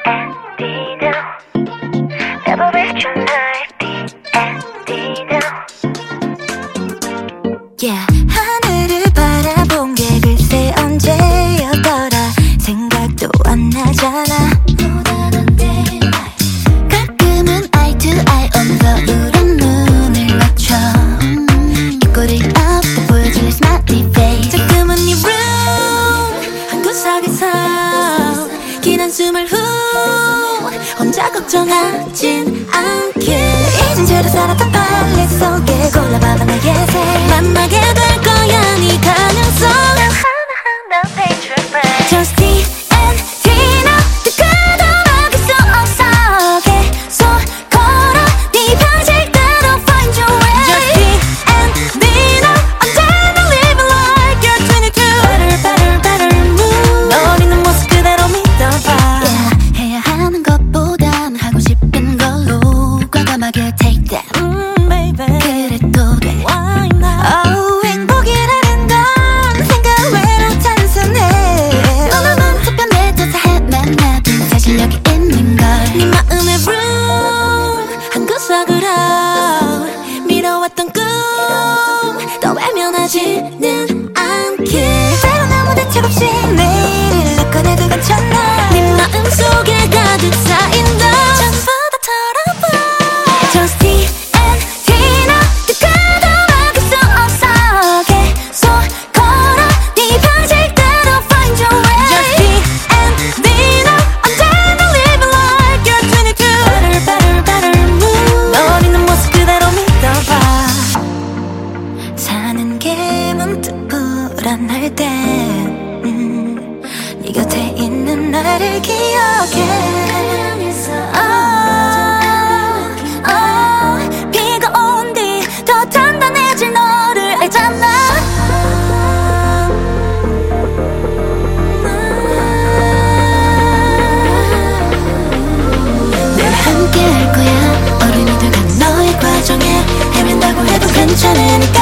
D&D now. Never waste your life. D&D now. Yeah. 하늘을 바라본 게 글쎄 언제였더라. 생각도 안 나잖아. 가끔은 eye to eye 엉거울한 눈을 맞춰 입꼬리 앞에 보여줄 smiley face. 조금은 네 room 한 구석에서 긴 한숨을 후 혼자 걱정하진 않게 잊은 채로 살았던 빨래 속에 골라봐봐 나의 새 만나게 될 거야 네 가능성 하나하나 page refresh. Just D&D now 누구도 막을 수 없어 계속 걸어 네 방식대로 find your way. Just D&D now 언제나 living like you're 22. Better, better move. 넌 있는 모습 그대로 믿어봐. Yeah, 해야 하는 것보단 하고 싶은 걸로 과감하게 take that. baby. 그래도 돼. Why not? Oh, 행복이라는 건 생각 외로 단순해. 너나만 흡변해 져서 헤맨나도 사실력이 있는 걸. 네 마음의 room 한 구석으로 미뤄왔던 꿈 더 외면하지는 않게. 때론 아무 대책 없이 내일을 꺼내도 괜찮아. 네 마음속에 가득 쌓인 너 전부 다 털어봐. Just D&D now 누구도 막을 수 없어 계속 걸어 네 방식대로 find your way. Just D&D now 언제나 living like you're 22. Better, better move. 넌 있는 모습 그대로 믿어봐. 사는 게 문득 불안할 땐 네 곁에 있는 나를 기억해. 비가 온 뒤 더 단단해질 너를 알잖아. 늘 함께 할 거야. 어른이 돼간 너의 과정에 헤맨다고 해도 괜찮으니까.